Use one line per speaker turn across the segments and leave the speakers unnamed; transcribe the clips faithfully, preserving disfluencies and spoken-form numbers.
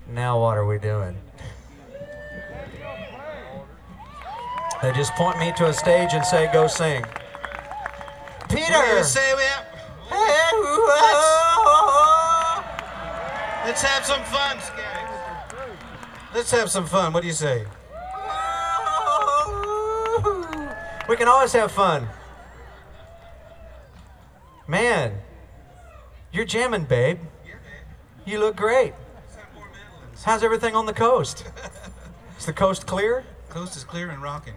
Now what are we doing? They just point me to a stage and say, go sing. Peter!
What do you say we have?
Hey,
let's, let's have some fun, guys. Let's have some fun. What do you say?
We can always have fun. Man, you're jamming, babe. You look great. How's everything on the coast? Is the coast clear?
Coast is clear and rocking.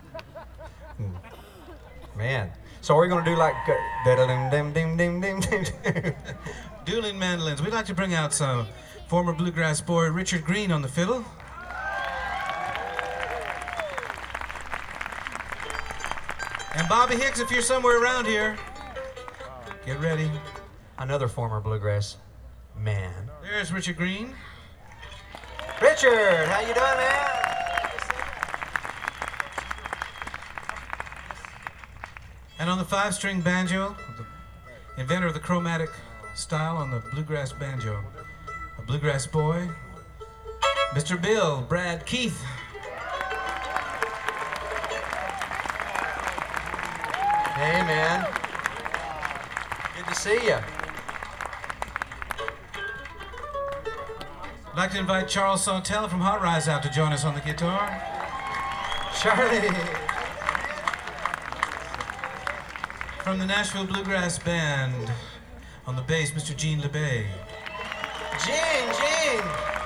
Man, so we're gonna do like
dueling mandolins. We'd like to bring out some former bluegrass boy Richard Green on the fiddle. And Bobby Hicks, if you're somewhere around here, get ready.
Another former bluegrass man.
There's Richard Green.
Richard, how you doing, man?
And on the five-string banjo, the inventor of the chromatic style on the bluegrass banjo, a bluegrass boy, Mister Bill Brad Keith.
Hey, man. Good to see you.
I'd like to invite Charles Sawtelle from Hot Rise out to join us on the guitar.
Charlie.
From the Nashville Bluegrass Band, on the bass, Mister Gene LeBay.
Gene, Gene.